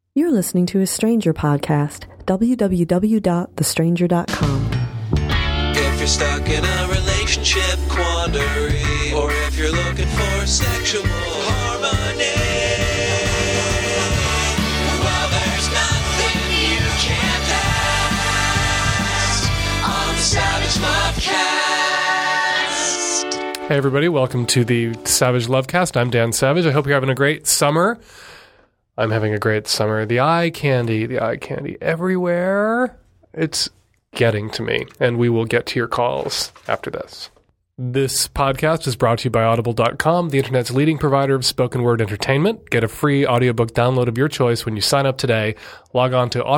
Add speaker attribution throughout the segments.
Speaker 1: You're listening to a Stranger podcast, www.thestranger.com.
Speaker 2: If you're stuck in a relationship quandary, or if you're looking for sexual harmony, well, there's nothing you can't ask on the Savage Lovecast.
Speaker 3: Hey everybody, welcome to the Savage Lovecast. I'm Dan Savage. I hope you're having a great summer. I'm having a great summer. The eye candy everywhere. It's getting to me, and we will get to your calls after this. This podcast is brought to you by Audible.com, the internet's leading provider of spoken word entertainment. Get a free audiobook download of your choice when you sign up today. Log on to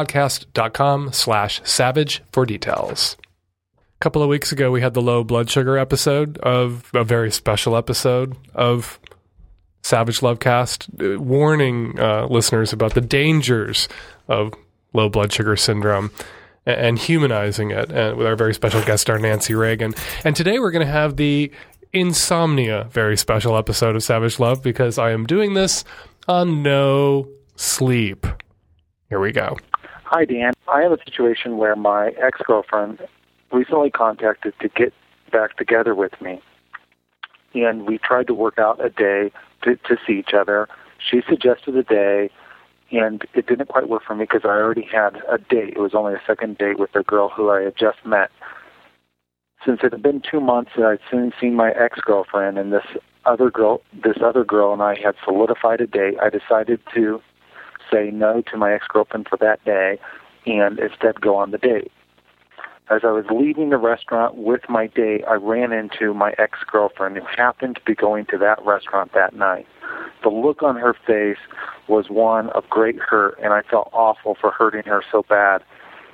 Speaker 3: audiblepodcast.com/savage for details. A couple of weeks ago, we had the low blood sugar episode of a very special episode of Savage Lovecast, warning listeners about the dangers of low blood sugar syndrome and humanizing it, and with our very special guest star, Nancy Reagan. And today we're going to have the insomnia very special episode of Savage Love, because I am doing this on no sleep. Here we go.
Speaker 4: Hi, Dan. I have a situation where my ex-girlfriend recently contacted to get back together with me, and we tried to work out a day to see each other. She suggested a day, and it didn't quite work for me because I already had a date. It was only a second date with a girl who I had just met. Since it had been 2 months that I'd soon seen my ex-girlfriend, and this other girl and I had solidified a date, I decided to say no to my ex-girlfriend for that day and instead go on the date. As I was leaving the restaurant with my date, I ran into my ex-girlfriend, who happened to be going to that restaurant that night. The look on her face was one of great hurt, and I felt awful for hurting her so bad.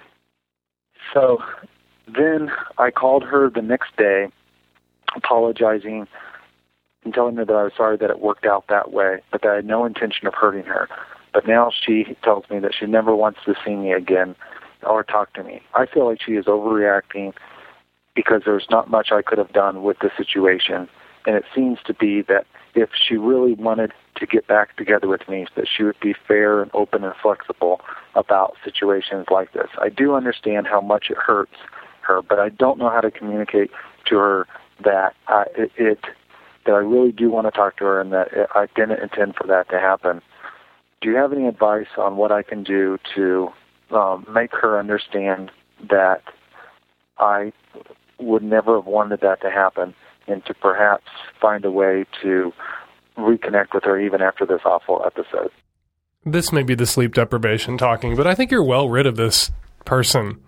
Speaker 4: So then I called her the next day, apologizing and telling her that I was sorry that it worked out that way, but that I had no intention of hurting her. But now she tells me that she never wants to see me again or talk to me. I feel like she is overreacting because there's not much I could have done with the situation. And it seems to be that if she really wanted to get back together with me, that she would be fair and open and flexible about situations like this. I do understand how much it hurts her, but I don't know how to communicate to her that that I really do want to talk to her and that I didn't intend for that to happen. Do you have any advice on what I can do to make her understand that I would never have wanted that to happen, and to perhaps find a way to reconnect with her even after this awful episode?
Speaker 3: This may be the sleep deprivation talking, but I think you're well rid of this person.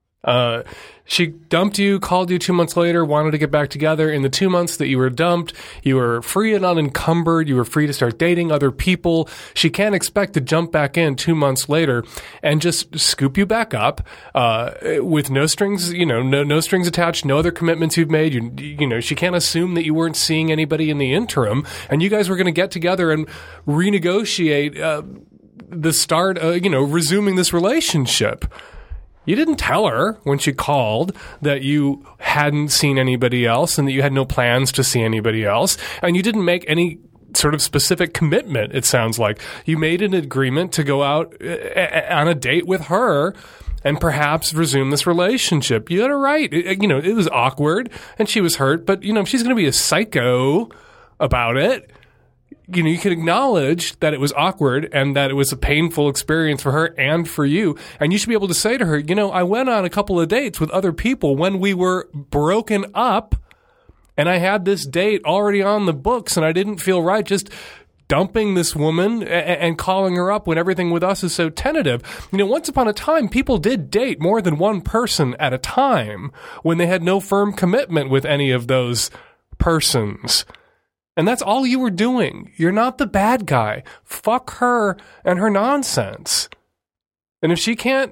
Speaker 3: She dumped you, called you 2 months later, wanted to get back together. In the 2 months that you were dumped, you were free and unencumbered. You were free to start dating other people. She can't expect to jump back in 2 months later and just scoop you back up, with no strings, no strings attached, no other commitments you've made. She can't assume that you weren't seeing anybody in the interim, and you guys were going to get together and renegotiate, the start, resuming this relationship. You didn't tell her when she called that you hadn't seen anybody else and that you had no plans to see anybody else. And you didn't make any sort of specific commitment, it sounds like. You made an agreement to go out on a date with her and perhaps resume this relationship. You had a right. It was awkward and she was hurt, but, if she's going to be a psycho about it, you can acknowledge that it was awkward and that it was a painful experience for her and for you. And you should be able to say to her, I went on a couple of dates with other people when we were broken up, and I had this date already on the books, and I didn't feel right just dumping this woman and calling her up when everything with us is so tentative. Once upon a time, people did date more than one person at a time when they had no firm commitment with any of those persons. And that's all you were doing. You're not the bad guy. Fuck her and her nonsense. And if she can't...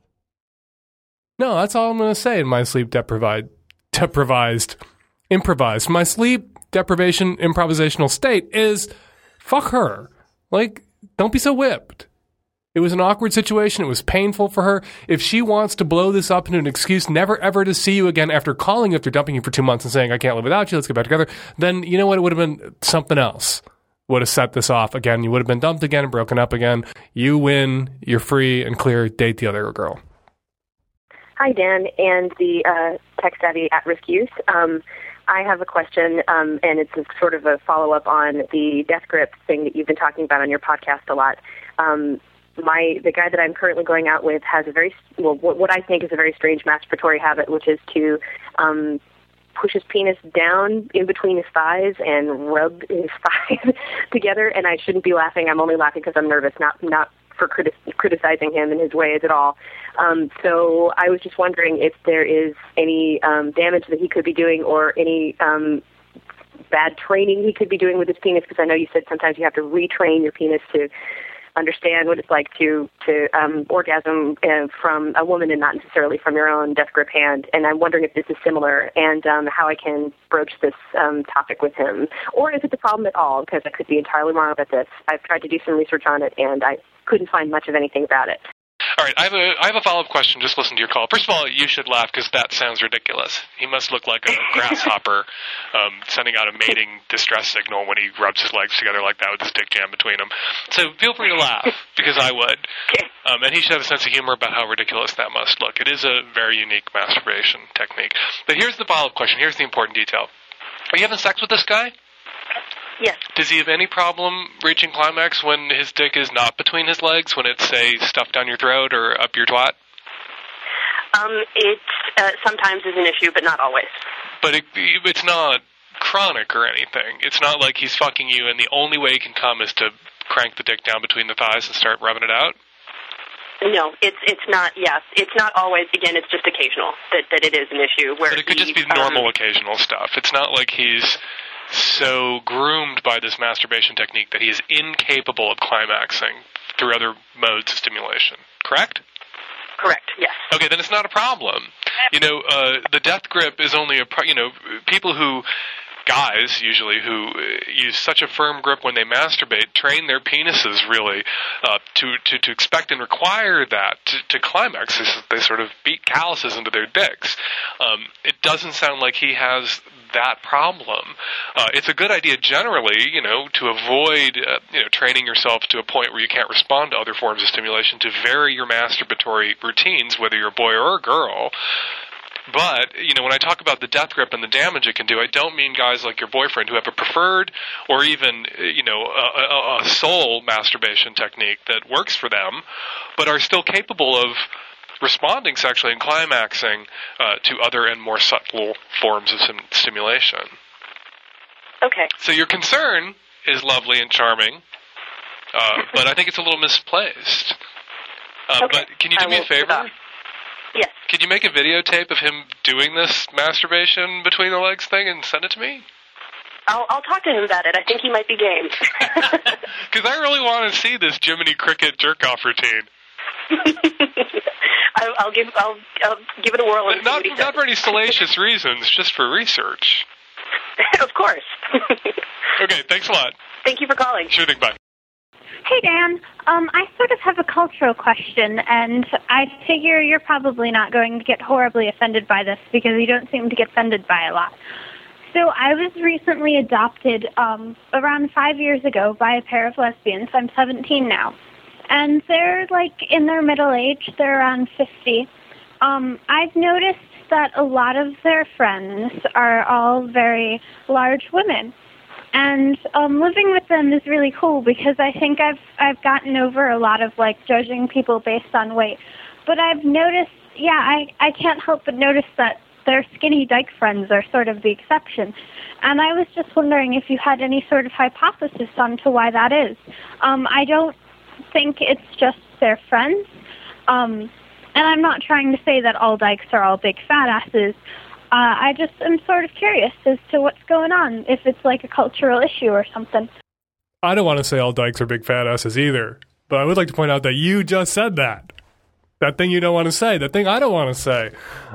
Speaker 3: No, that's all I'm going to say in my sleep improvised. My sleep deprivation improvisational state is fuck her. Don't be so whipped. It was an awkward situation. It was painful for her. If she wants to blow this up into an excuse never ever to see you again after calling you after dumping you for 2 months and saying, I can't live without you, let's get back together, then you know what? It would have been something else. would have set this off. Again, you would have been dumped again and broken up again. You win, you're free and clear, date the other girl.
Speaker 5: Hi, Dan, and the tech-savvy at-risk youth. I have a question, and it's sort of a follow-up on the death grip thing that you've been talking about on your podcast a lot. The guy that I'm currently going out with has a very, what I think is a very strange masturbatory habit, which is to push his penis down in between his thighs and rub his thighs together. And I shouldn't be laughing. I'm only laughing because I'm nervous, not for criticizing him in his ways at all. So I was just wondering if there is any damage that he could be doing or any bad training he could be doing with his penis, because I know you said sometimes you have to retrain your penis to understand what it's like to orgasm from a woman and not necessarily from your own death grip hand. And I'm wondering if this is similar and how I can broach this topic with him, or if it's a problem at all, because I could be entirely wrong about this. I've tried to do some research on it, and I couldn't find much of anything about it.
Speaker 3: All right, I have a follow-up question. Just listen to your call. First of all, you should laugh because that sounds ridiculous. He must look like a grasshopper sending out a mating distress signal when he rubs his legs together like that with his dick jammed between them. So feel free to laugh because I would. And he should have a sense of humor about how ridiculous that must look. It is a very unique masturbation technique. But here's the follow-up question. Here's the important detail. Are you having sex with this guy?
Speaker 5: Yes.
Speaker 3: Does he have any problem reaching climax when his dick is not between his legs, when it's, say, stuffed down your throat or up your twat?
Speaker 5: It sometimes is an issue, but not always.
Speaker 3: But it's not chronic or anything. It's not like he's fucking you and the only way he can come is to crank the dick down between the thighs and start rubbing it out?
Speaker 5: No, it's not. Yes, it's not always. Again, it's just occasional that it is an issue. Where
Speaker 3: but it could just be normal occasional stuff. It's not like he's so groomed by this masturbation technique that he is incapable of climaxing through other modes of stimulation. Correct?
Speaker 5: Correct, yes.
Speaker 3: Okay, then it's not a problem. The death grip is only people who, guys usually, who use such a firm grip when they masturbate, train their penises really to expect and require that to climax. They sort of beat calluses into their dicks. It doesn't sound like he has that problem. It's a good idea generally, to avoid, training yourself to a point where you can't respond to other forms of stimulation, to vary your masturbatory routines, whether you're a boy or a girl. But, when I talk about the death grip and the damage it can do, I don't mean guys like your boyfriend who have a preferred or even, a sole masturbation technique that works for them, but are still capable of responding sexually and climaxing to other and more subtle forms of stimulation.
Speaker 5: Okay.
Speaker 3: So your concern is lovely and charming, but I think it's a little misplaced.
Speaker 5: Okay.
Speaker 3: But can you do me a favor?
Speaker 5: Yes.
Speaker 3: Could you make a videotape of him doing this masturbation between the legs thing and send it to me?
Speaker 5: I'll talk to him about it. I think he might be game.
Speaker 3: Because I really want to see this Jiminy Cricket jerk-off routine.
Speaker 5: I'll give it a whirl. And
Speaker 3: not for any salacious reasons, just for research.
Speaker 5: Of course.
Speaker 3: Okay, thanks a lot.
Speaker 5: Thank you for calling.
Speaker 3: Sure thing, bye.
Speaker 6: Hey, Dan. I sort of have a cultural question, and I figure you're probably not going to get horribly offended by this because you don't seem to get offended by a lot. So I was recently adopted around 5 years ago by a pair of lesbians. I'm 17 now. And they're, in their middle age. They're around 50. I've noticed that a lot of their friends are all very large women. And living with them is really cool because I think I've gotten over a lot of, judging people based on weight. But I've noticed, I can't help but notice that their skinny dyke friends are sort of the exception. And I was just wondering if you had any sort of hypothesis onto why that is. I don't think it's just their friends. And I'm not trying to say that all dykes are all big fat asses. I just am sort of curious as to what's going on, if it's like a cultural issue or something.
Speaker 3: I don't want to say all dykes are big fat asses either, but I would like to point out that you just said that. That thing you don't want to say, that thing I don't want to say.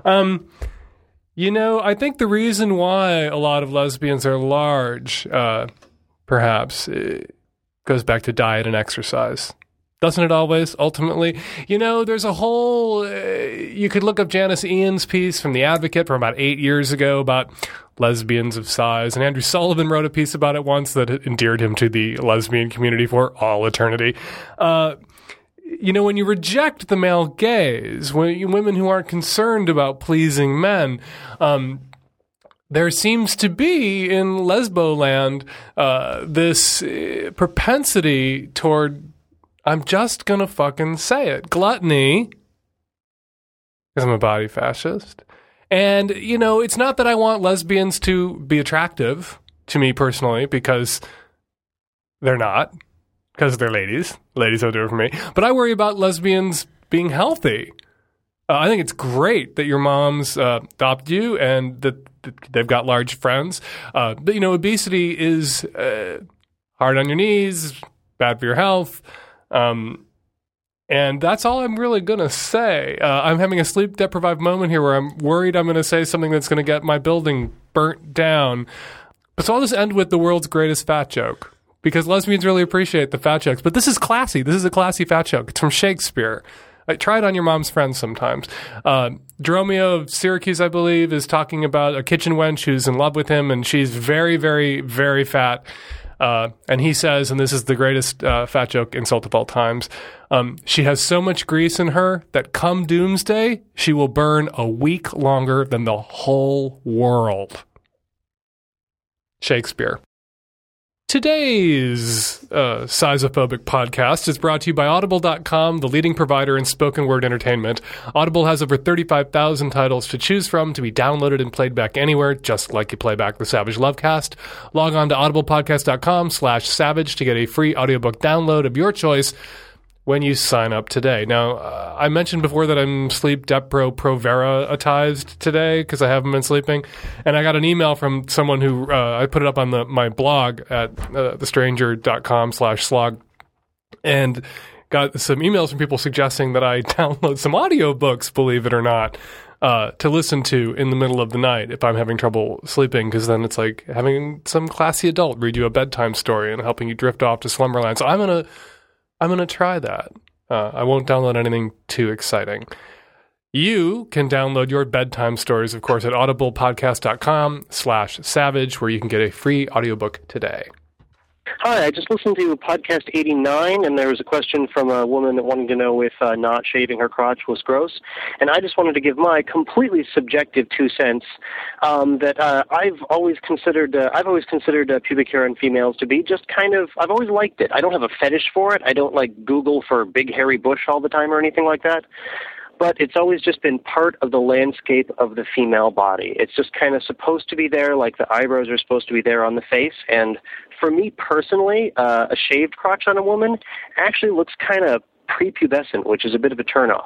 Speaker 3: I think the reason why a lot of lesbians are large, perhaps, goes back to diet and exercise. Doesn't it always, ultimately? There's a whole... you could look up Janice Ian's piece from The Advocate from about 8 years ago about lesbians of size. And Andrew Sullivan wrote a piece about it once that endeared him to the lesbian community for all eternity. When you reject the male gaze, women who aren't concerned about pleasing men, there seems to be in Lesboland this propensity toward, I'm just going to fucking say it, gluttony, because I'm a body fascist. And, it's not that I want lesbians to be attractive to me personally, because they're not, because they're ladies. Ladies don't do it for me. But I worry about lesbians being healthy. I think it's great that your moms adopt you and that they've got large friends. But, obesity is hard on your knees, bad for your health. And that's all I'm really going to say. I'm having a sleep-deprived moment here where I'm worried I'm going to say something that's going to get my building burnt down. But so I'll just end with the world's greatest fat joke, because lesbians really appreciate the fat jokes. But this is classy. This is a classy fat joke. It's from Shakespeare. Try it on your mom's friends sometimes. Dromio of Syracuse, I believe, is talking about a kitchen wench who's in love with him, and she's very, very, very fat. And he says, and this is the greatest fat joke insult of all times, she has so much grease in her that come doomsday, she will burn a week longer than the whole world. Shakespeare. Today's Sizophobic podcast is brought to you by Audible.com, the leading provider in spoken word entertainment. Audible has over 35,000 titles to choose from to be downloaded and played back anywhere, just like you play back the Savage Lovecast. Log on to audiblepodcast.com/savage to get a free audiobook download of your choice when you sign up today. Now, I mentioned before that I'm sleep Provera-atized today because I haven't been sleeping. And I got an email from someone who, I put it up on my blog at thestranger.com/slog, and got some emails from people suggesting that I download some audiobooks, believe it or not, to listen to in the middle of the night if I'm having trouble sleeping, because then it's like having some classy adult read you a bedtime story and helping you drift off to slumberland. So I'm going to try that. I won't download anything too exciting. You can download your bedtime stories, of course, at audiblepodcast.com/savage, where you can get a free audiobook today.
Speaker 7: Hi, I just listened to podcast 89, and there was a question from a woman that wanted to know if not shaving her crotch was gross. And I just wanted to give my completely subjective 2 cents that I've always considered pubic hair in females to be just kind of, I've always liked it. I don't have a fetish for it. I don't Google for big hairy bush all the time or anything like that. But it's always just been part of the landscape of the female body. It's just kind of supposed to be there, like the eyebrows are supposed to be there on the face. And for me personally, a shaved crotch on a woman actually looks kind of prepubescent, which is a bit of a turnoff.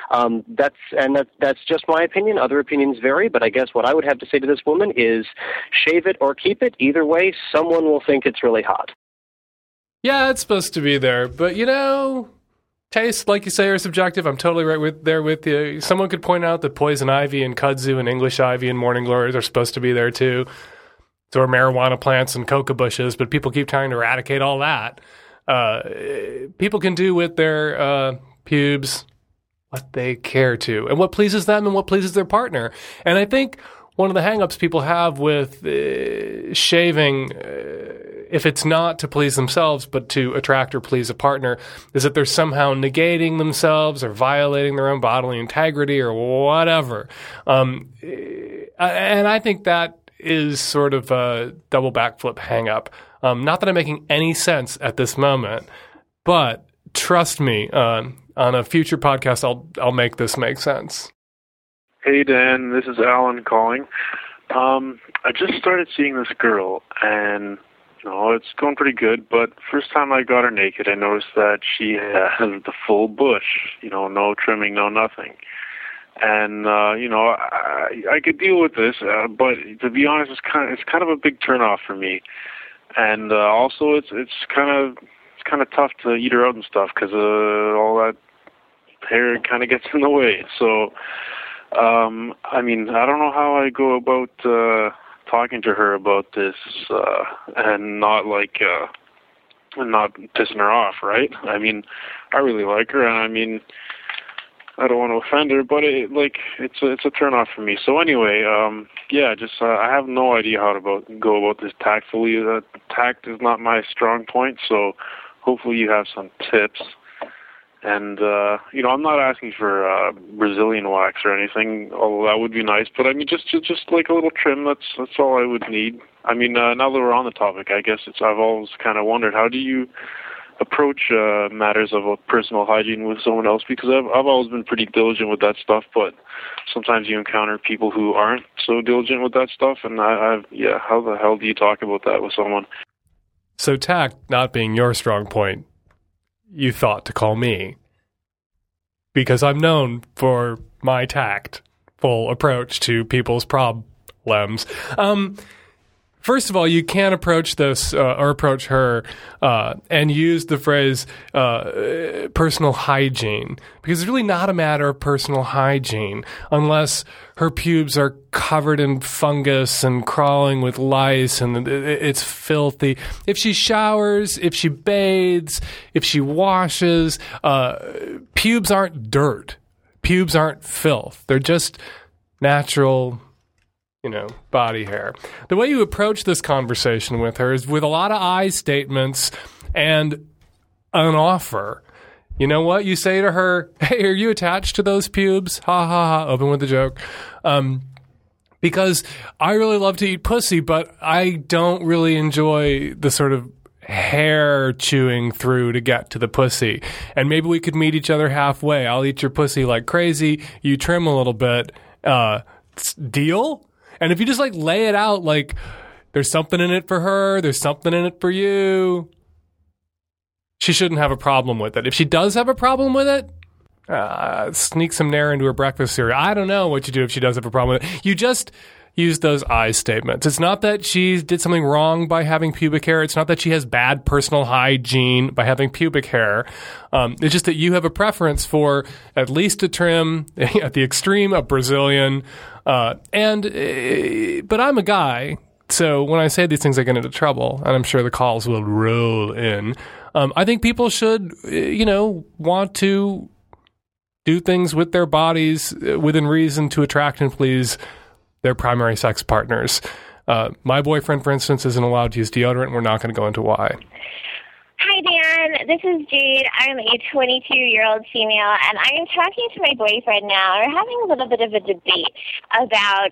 Speaker 7: That's just my opinion. Other opinions vary, but I guess what I would have to say to this woman is shave it or keep it. Either way, someone will think it's really hot.
Speaker 3: Yeah, it's supposed to be there, but taste, like you say, are subjective. I'm totally there with you. Someone could point out that poison ivy and kudzu and English ivy and morning glories are supposed to be there too. So are marijuana plants and coca bushes, but people keep trying to eradicate all that. People can do with their pubes what they care to, and what pleases them and what pleases their partner. And I think one of the hang-ups people have with shaving, if it's not to please themselves but to attract or please a partner, is that they're somehow negating themselves or violating their own bodily integrity or whatever. And I think that is sort of a double backflip hang-up. Not that I'm making any sense at this moment, but trust me, on a future podcast, I'll make this make sense.
Speaker 8: Hey, Dan, this is Alan calling. I just started seeing this girl, and, it's going pretty good, but first time I got her naked, I noticed that she has the full bush, no trimming, no nothing. And, I could deal with this, but to be honest, it's kind of a big turnoff for me. And also, it's kind of tough to eat her out and stuff because all that hair kind of gets in the way. So, I don't know how I go about talking to her about this and not and not pissing her off, right? I really like her, and I don't want to offend her, but it's a turn off for me. So anyway, I have no idea how to go about this tactfully. Tact is not my strong point, so hopefully you have some tips. And I'm not asking for Brazilian wax or anything, although that would be nice. But I mean, just like a little trim. That's all I would need. I mean, now that we're on the topic, I guess I've always kind of wondered, how do you approach matters of personal hygiene with someone else? Because I've always been pretty diligent with that stuff, but sometimes you encounter people who aren't so diligent with that stuff, and how the hell do you talk about that with someone?
Speaker 3: So tact not being your strong point, you thought to call me, because I'm known for my tactful approach to people's problems. First of all, you can't approach this or approach her and use the phrase personal hygiene, because it's really not a matter of personal hygiene unless her pubes are covered in fungus and crawling with lice and it's filthy. If she showers, if she bathes, if she washes, pubes aren't dirt. Pubes aren't filth. They're just natural, body hair. The way you approach this conversation with her is with a lot of I statements and an offer. You know what? You say to her, hey, are you attached to those pubes? Ha, ha, ha. Open with the joke. Because I really love to eat pussy, but I don't really enjoy the sort of hair chewing through to get to the pussy. And maybe we could meet each other halfway. I'll eat your pussy like crazy. You trim a little bit. Deal? And if you just lay it out there's something in it for her, there's something in it for you, she shouldn't have a problem with it. If she does have a problem with it, sneak some Nair into her breakfast cereal. I don't know what you do if she does have a problem with it. You just use those I statements. It's not that she did something wrong by having pubic hair. It's not that she has bad personal hygiene by having pubic hair. It's just that you have a preference for at least a trim, at the extreme, a Brazilian. But I'm a guy, so when I say these things, I get into trouble, and I'm sure the calls will roll in. I think people should, want to do things with their bodies within reason to attract and please their primary sex partners. My boyfriend, for instance, isn't allowed to use deodorant. We're not going to go into why.
Speaker 9: Hi, Dan. This is Jade. I'm a 22-year-old female, and I am talking to my boyfriend now. We're having a little bit of a debate about,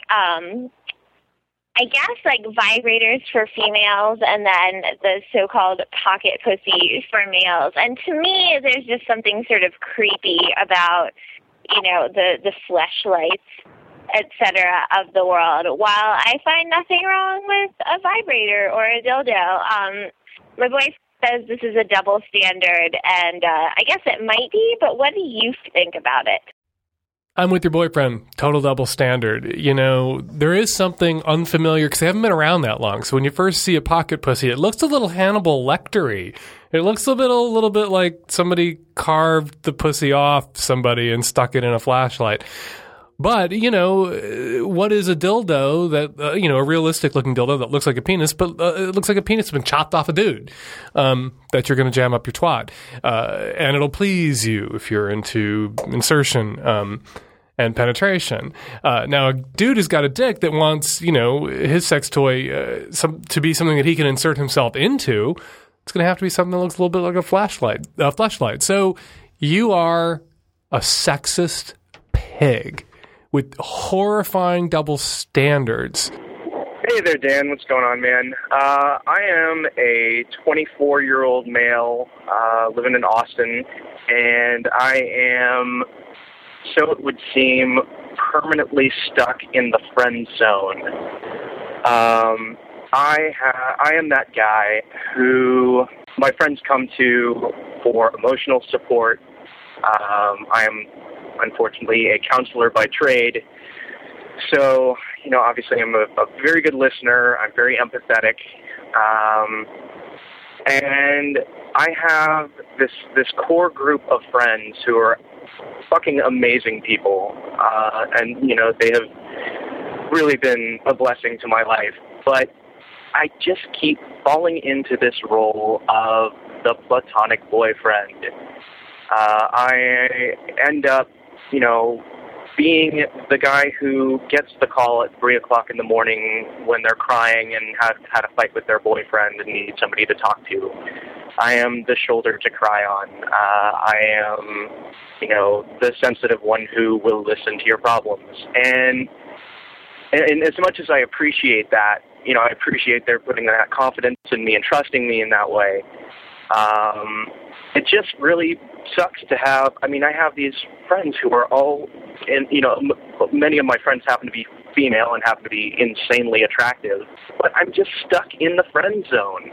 Speaker 9: vibrators for females and then the so-called pocket pussy for males. And to me, there's just something sort of creepy about, the fleshlights, etc. of the world. While I find nothing wrong with a vibrator or a dildo, my boyfriend says this is a double standard, and I guess it might be, but what do you think about it?
Speaker 3: I'm with your boyfriend. Total double standard. There is something unfamiliar because they haven't been around that long. So when you first see a pocket pussy, it looks a little Hannibal Lecter-y. It looks a little bit like somebody carved the pussy off somebody and stuck it in a flashlight. But, what is a dildo that, a realistic looking dildo that looks like a penis, but it looks like a penis has been chopped off a dude that you're going to jam up your twat. And it'll please you if you're into insertion and penetration. Now, a dude has got a dick that wants, his sex toy to be something that he can insert himself into. It's going to have to be something that looks a little bit like a fleshlight. So you are a sexist pig with horrifying double standards.
Speaker 10: Hey there, Dan. What's going on, man? I am a 24-year-old male living in Austin, and I am, so it would seem, permanently stuck in the friend zone. I am that guy who my friends come to for emotional support. I am, unfortunately, a counselor by trade. So, obviously I'm a very good listener. I'm very empathetic. And I have this core group of friends who are fucking amazing people. And, they have really been a blessing to my life. But I just keep falling into this role of the platonic boyfriend. I end up being the guy who gets the call at 3 o'clock in the morning when they're crying and have had a fight with their boyfriend and need somebody to talk to. I am the shoulder to cry on. I am, the sensitive one who will listen to your problems. And as much as I appreciate that, I appreciate their putting that confidence in me and trusting me in that way. It just really sucks to have, I have these friends who are all, many of my friends happen to be female and happen to be insanely attractive, but I'm just stuck in the friend zone.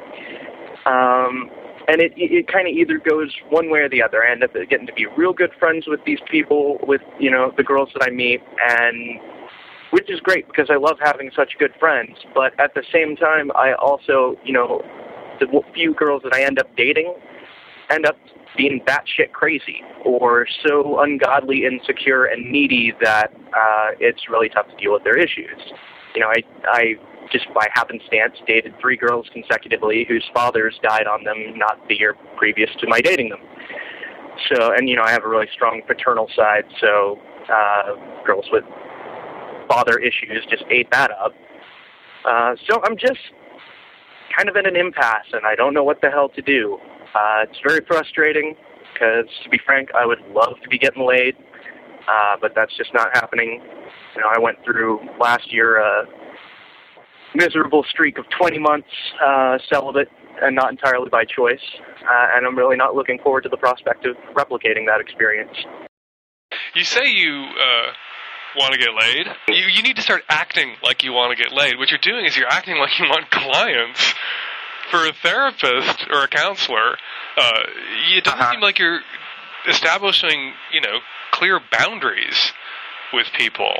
Speaker 10: And it kind of either goes one way or the other. I end up getting to be real good friends with these people, with, the girls that I meet, and which is great because I love having such good friends. But at the same time, I also, the few girls that I end up dating end up being batshit crazy or so ungodly, insecure, and needy that it's really tough to deal with their issues. I just by happenstance dated 3 girls consecutively whose fathers died on them not the year previous to my dating them. So, and I have a really strong paternal side, so girls with father issues just ate that up. So I'm just kind of in an impasse, and I don't know what the hell to do. It's very frustrating because, to be frank, I would love to be getting laid, but that's just not happening. I went through last year a miserable streak of 20 months celibate, and not entirely by choice, and I'm really not looking forward to the prospect of replicating that experience.
Speaker 3: You say you want to get laid. You need to start acting like you want to get laid. What you're doing is you're acting like you want clients. For a therapist or a counselor, it doesn't seem like you're establishing, clear boundaries with people.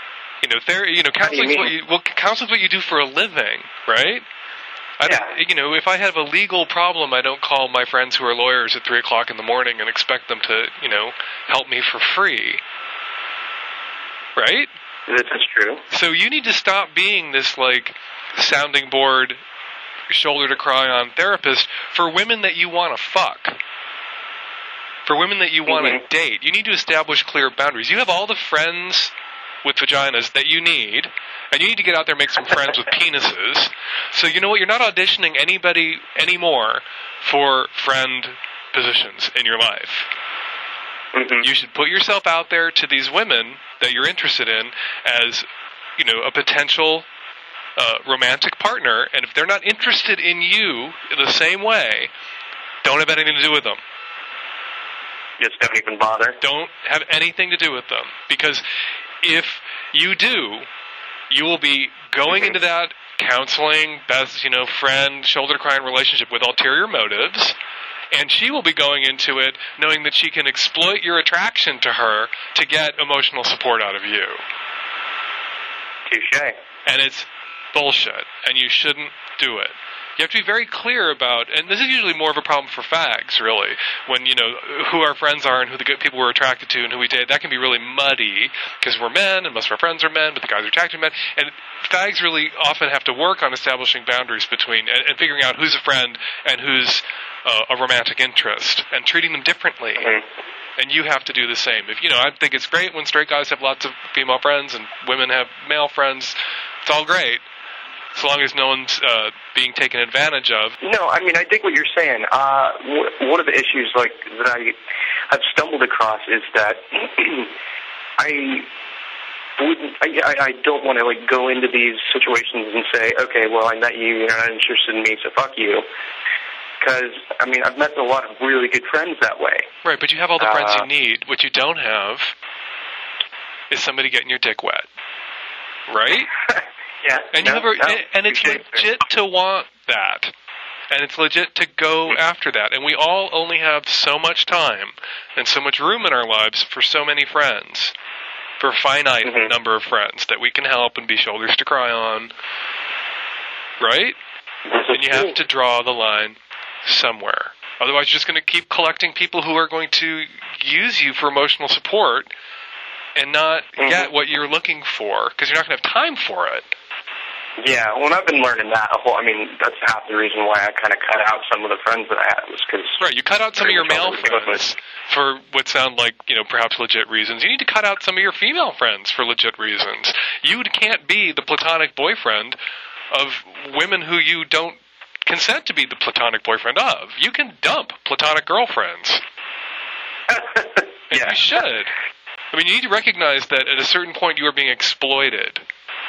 Speaker 3: Counseling's what you do for a living, right? If I have a legal problem, I don't call my friends who are lawyers at 3 o'clock in the morning and expect them to, help me for free. Right?
Speaker 10: That's true.
Speaker 3: So you need to stop being this, sounding board, shoulder to cry on therapist for women that you want to fuck. For women that you want to date. You need to establish clear boundaries. You have all the friends with vaginas that you need, and you need to get out there and make some friends with penises. So you know what? You're not auditioning anybody anymore for friend positions in your life. You should put yourself out there to these women that you're interested in as, a potential romantic partner, and if they're not interested in you in the same way, don't have anything to do with them.
Speaker 10: Just don't even bother.
Speaker 3: Don't have anything to do with them, because if you do, you will be going into that counseling, best, friend, shoulder-to-crying relationship with ulterior motives, and she will be going into it knowing that she can exploit your attraction to her to get emotional support out of you.
Speaker 10: Touché.
Speaker 3: And it's bullshit, and you shouldn't do it. You have to be very clear about, and this is usually more of a problem for fags, really, when, who our friends are and who the good people we're attracted to and who we date. That can be really muddy, because we're men, and most of our friends are men, but the guys are attracted to men. And fags really often have to work on establishing boundaries between, and figuring out who's a friend and who's a romantic interest, and treating them differently. And you have to do the same. I think it's great when straight guys have lots of female friends and women have male friends. It's all great. As long as no one's being taken advantage of.
Speaker 10: No, I dig what you're saying. One of the issues that I have stumbled across is that I don't want to go into these situations and say, okay, well, I met you, you're not interested in me, so fuck you. Because I've met a lot of really good friends that way.
Speaker 3: Right, but you have all the friends you need. What you don't have is somebody getting your dick wet. Right?
Speaker 10: Yeah,
Speaker 3: and it's legit to want that, and it's legit to go after that. And we all only have so much time and so much room in our lives for so many friends, for a finite number of friends that we can help and be shoulders to cry on, right? And you have to draw the line somewhere. Otherwise, you're just going to keep collecting people who are going to use you for emotional support and not get what you're looking for, because you're not going to have time for it.
Speaker 10: Yeah, well, I've been learning that that's half the reason why I kind of cut out some of the friends that I had was because...
Speaker 11: Right, you cut out some of your male friends for what sound like, perhaps legit reasons. You need to cut out some of your female friends for legit reasons. You can't be the platonic boyfriend of women who you don't consent to be the platonic boyfriend of. You can dump platonic girlfriends. And you should. You need to recognize that at a certain point you are being exploited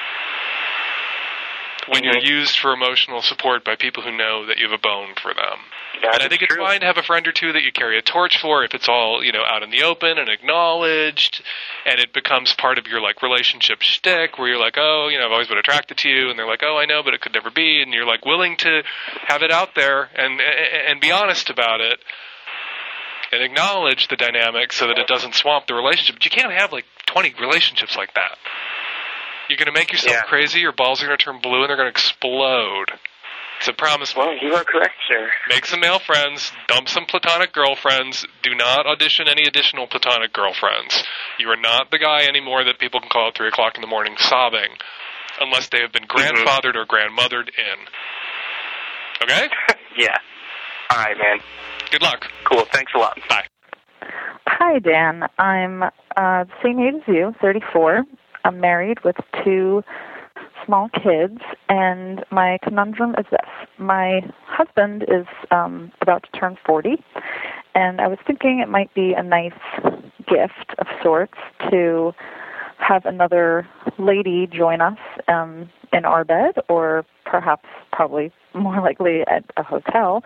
Speaker 11: when you're used for emotional support by people who know that you have a bone for them. And I think it's fine to have a friend or two that you carry a torch for if it's all, out in the open and acknowledged, and it becomes part of your, relationship shtick where you're like, oh, I've always been attracted to you, and they're like, oh, I know, but it could never be, and you're, willing to have it out there and be honest about it and acknowledge the dynamic so that it doesn't swamp the relationship. But you can't have, 20 relationships like that. You're going to make yourself crazy, your balls are going to turn blue, and they're going to explode. So promise me.
Speaker 10: Well, you are correct, sir.
Speaker 11: Make some male friends, dump some platonic girlfriends, do not audition any additional platonic girlfriends. You are not the guy anymore that people can call at 3 o'clock in the morning sobbing, unless they have been grandfathered or grandmothered in. Okay?
Speaker 10: Yeah. All right, man.
Speaker 11: Good luck.
Speaker 10: Cool, thanks a lot.
Speaker 11: Bye.
Speaker 12: Hi, Dan. I'm the same age as you, 34. I'm married with 2 small kids, and my conundrum is this. My husband is about to turn 40, and I was thinking it might be a nice gift of sorts to have another lady join us in our bed, or probably more likely at a hotel.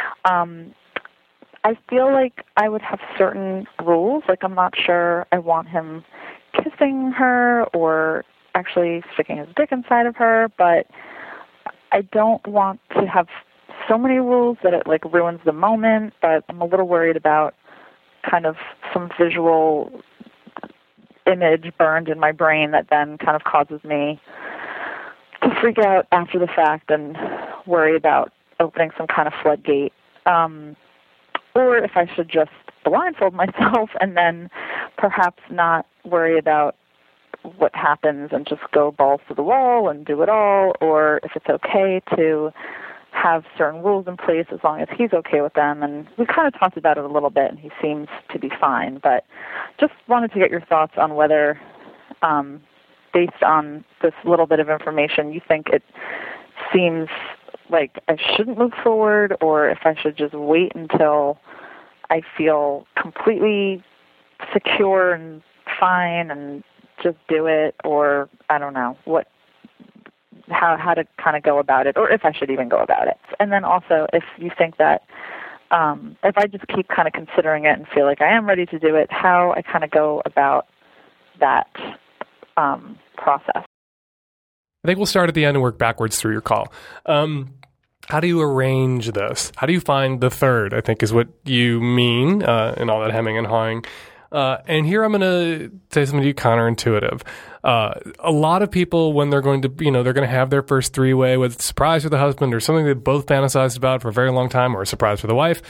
Speaker 12: I feel like I would have certain rules. I'm not sure I want him kissing her or actually sticking his dick inside of her, but I don't want to have so many rules that it ruins the moment, but I'm a little worried about kind of some visual image burned in my brain that then kind of causes me to freak out after the fact and worry about opening some kind of floodgate. Or if I should just blindfold myself and then perhaps not worry about what happens and just go balls to the wall and do it all, or if it's okay to have certain rules in place as long as he's okay with them. And we kind of talked about it a little bit, and he seems to be fine. But just wanted to get your thoughts on whether, based on this little bit of information, you think it seems like I shouldn't move forward, or if I should just wait until I feel completely secure and fine and just do it, or I don't know how to kind of go about it, or if I should even go about it. And then also, if you think that if I just keep kind of considering it and feel like I am ready to do it, how I kind of go about that process.
Speaker 3: I think we'll start at the end and work backwards through your call. How do you arrange this? How do you find the third, I think is what you mean in all that hemming and hawing. And here I'm going to say something to you counterintuitive. A lot of people, when they're going to, they're going to have their first 3-way, whether it's a surprise for the husband or something they both fantasized about for a very long time, or a surprise for the wife,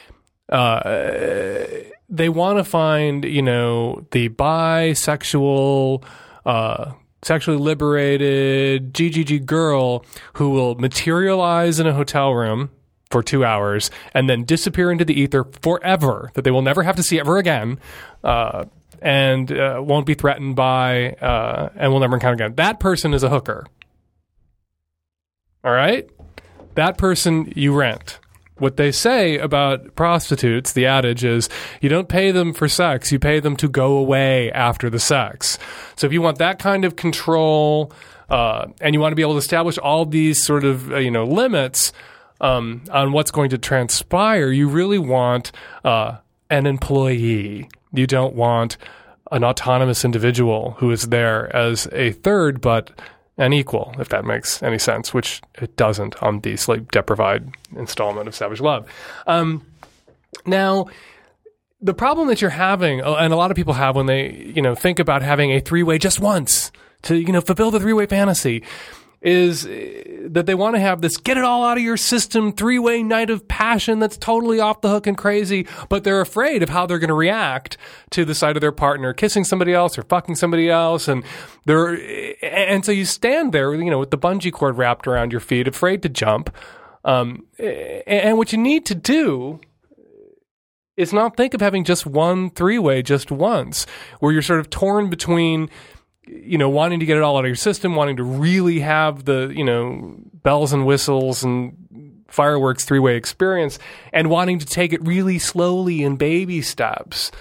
Speaker 3: they want to find, the bisexual, sexually liberated GGG girl who will materialize in a hotel room for 2 hours and then disappear into the ether forever, that they will never have to see ever again, and won't be threatened by, and will never encounter again. That person is a hooker. All right? That person you rent. What they say about prostitutes, the adage is, you don't pay them for sex, you pay them to go away after the sex. So if you want that kind of control, and you want to be able to establish all these sort of, limits on what's going to transpire, you really want an employee. You don't want an autonomous individual who is there as a third, but an equal, if that makes any sense, which it doesn't on the sleep-deprived installment of Savage Love. Now, the problem that you're having, and a lot of people have when they, think about having a 3-way just once to, fulfill the 3-way fantasy, is that they want to have this get it all out of your system 3-way night of passion that's totally off the hook and crazy, but they're afraid of how they're going to react to the sight of their partner kissing somebody else or fucking somebody else, and so you stand there, with the bungee cord wrapped around your feet, afraid to jump. And what you need to do is not think of having just one 3-way just once, where you're sort of torn between, wanting to get it all out of your system, wanting to really have the, bells and whistles and fireworks 3-way experience, and wanting to take it really slowly in baby steps.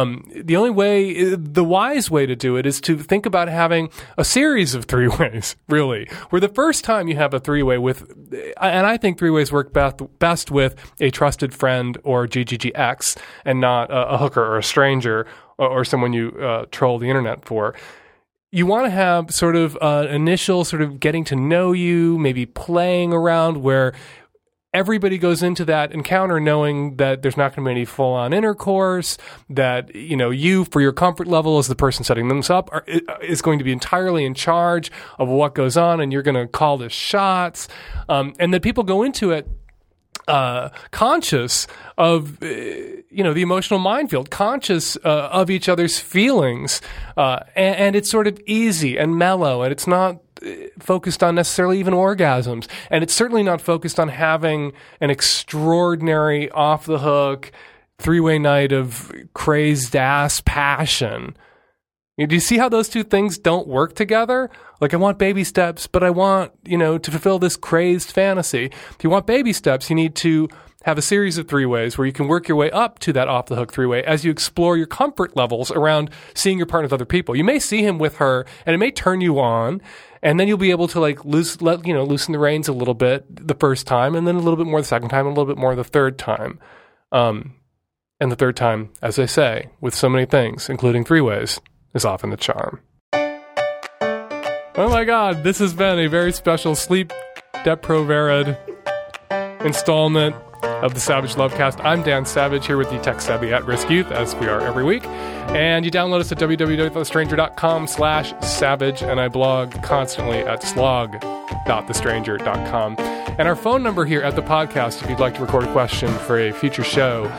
Speaker 3: The wise way to do it is to think about having a series of 3-ways, really, where the first time you have a 3-way and I think 3-ways work best with a trusted friend or GGGX and not a hooker or a stranger or someone you troll the internet for. You want to have sort of initial sort of getting to know you, maybe playing around, where everybody goes into that encounter knowing that there's not going to be any full-on intercourse, that, you, for your comfort level as the person setting them up, is going to be entirely in charge of what goes on, and you're going to call the shots, and that people go into it conscious of, the emotional minefield, conscious of each other's feelings, and it's sort of easy and mellow, and it's not focused on necessarily even orgasms, and it's certainly not focused on having an extraordinary off-the-hook 3-way night of crazed-ass passion. Do you see how those two things don't work together? Like, I want baby steps, but I want, to fulfill this crazed fantasy. If you want baby steps, you need to have a series of 3-ways where you can work your way up to that off-the-hook 3-way as you explore your comfort levels around seeing your partner with other people. You may see him with her, and it may turn you on, and then you'll be able to loosen the reins a little bit the first time, and then a little bit more the second time, and a little bit more the third time. And the third time, as I say, with so many things, including 3-ways, is often the charm. Oh my God, this has been a very special Sleep Deproverad installment of the Savage Lovecast. I'm Dan Savage, here with the tech-savvy at-risk youth, as we are every week. And you download us at www.thestranger.com/savage, and I blog constantly at slog.thestranger.com. And our phone number here at the podcast, if you'd like to record a question for a future show,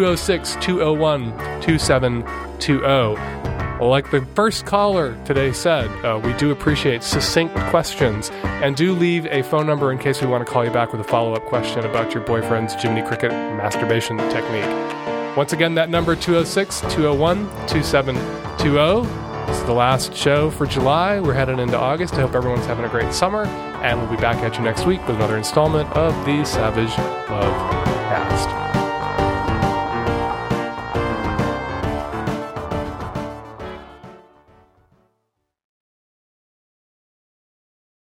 Speaker 3: 206-201-2720. Like the first caller today said, we do appreciate succinct questions, and do leave a phone number in case we want to call you back with a follow-up question about your boyfriend's Jiminy Cricket masturbation technique. Once again, that number, 206-201-2720. This is the last show for July. We're heading into August. I hope everyone's having a great summer, and we'll be back at you next week with another installment of the Savage Lovecast.